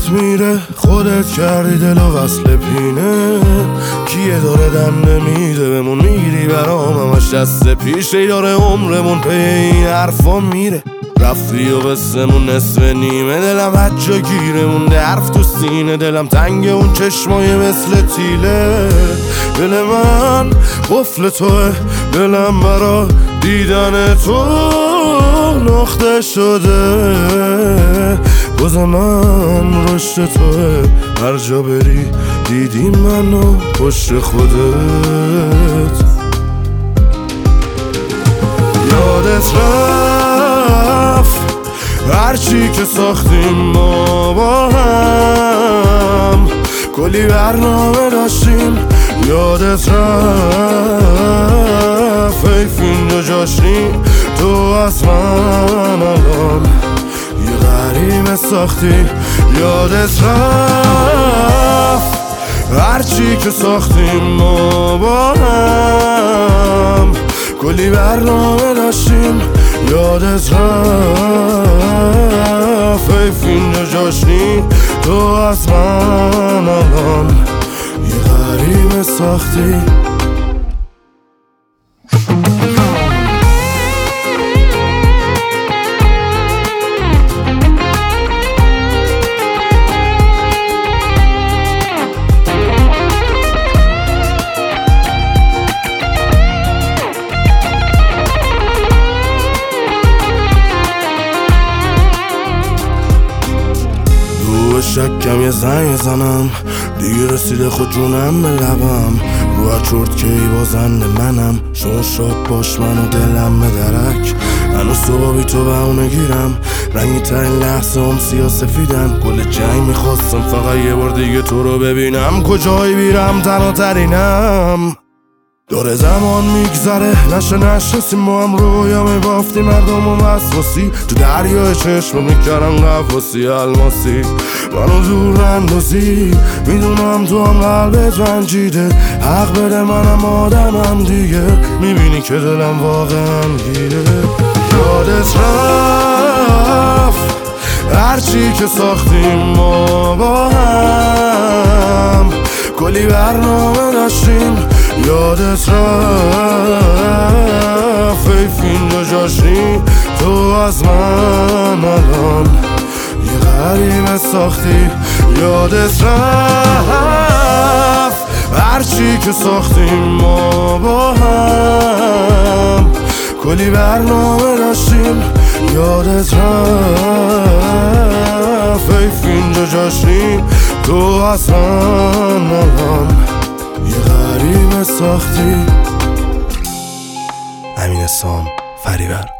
یادت میره خودت کردی دل و وصل پینه. کیه داره دم نمیده بمون میگیری برام همش دست پیشه. داره عمرمون پی این حرفا میره رفتی و قصمون نصف نیمه. دلم حد جا گیره مونده حرف تو سینه. دلم تنگ اون چشمای مثل تیله. دل من قفل توه دلم برا دیدن تو نقطه شده. باز من رشد توه هر جا بری دیدی منو پشت خودت. یادت رفت هرچی که ساختیم ما با هم کلی برنامه داشتیم. یادت رفت حیف اینجا جاشی تو از من الان یه غریبه ساختی. یادت رفت هرچی که ساختیم ما با هم کلی برنامه داشتیم. یادت رفت حیف اینجا جاشی تو از من الان یه غریبه ساختی. شکم یه زنگ زنم دیگه رسیده خود جونم به لبم. رو چرت که ای بازن منم شما شاد باش منو دلم به درک. هنوز صبح تو بهونه گیرم رنگی ترین لحظه هم سیاه سفیدن. کل جنگ میخواستم فقط یه بار دیگه تو رو ببینم. کجایی بیرم تنها ترینم. داره زمان میگذره نشستیم با هم رویا میبافتیم مردم و وسواسی. تو دریای چشم میکردم غواصی الماسی منو دور اندازی. میدونم تو هم قلبت رنجیده حق بده منم آدمم دیگه. میبینی که دلم واقعا گیره. یادت رفت هرچی که ساختیم ما با هم کلی برنامه داشتیم. یادت رفت حیف اینجا جاشی تو از من الان یه غریبه ساختی. یادت رفت هرچی که ساختیم ما با هم کلی برنامه داشتیم. یادت رفت حیف اینجا جاشی تو از من الان یه غریبه ساختی. امین سام فریبر.